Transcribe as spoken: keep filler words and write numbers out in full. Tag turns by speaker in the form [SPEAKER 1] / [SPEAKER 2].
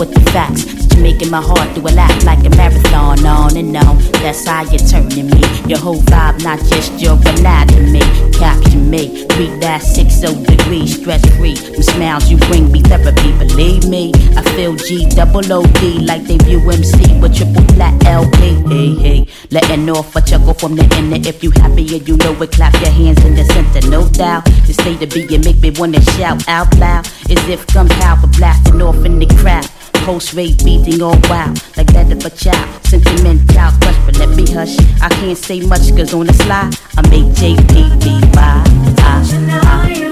[SPEAKER 1] with the facts. You're making my heart do a lap like a marathon, on and on. That's how you're turning me. Your whole vibe, not just your anatomy. Capture me, read that six oh degrees, stress free. The smiles you bring me therapy, believe me. I feel G double O D like they view M C with triple flat L P. Hey, hey, letting off a chuckle from the inner. If you happy and you know it, clap your hands in the center, no doubt. To say the beat and make me wanna shout out loud, as if gunpowder blasting off in the crowd. Post-rate beating all wild, like that of a child. Sentimental crush, but let me hush. I can't say much, cause on the slide, I make J P be by. I, I,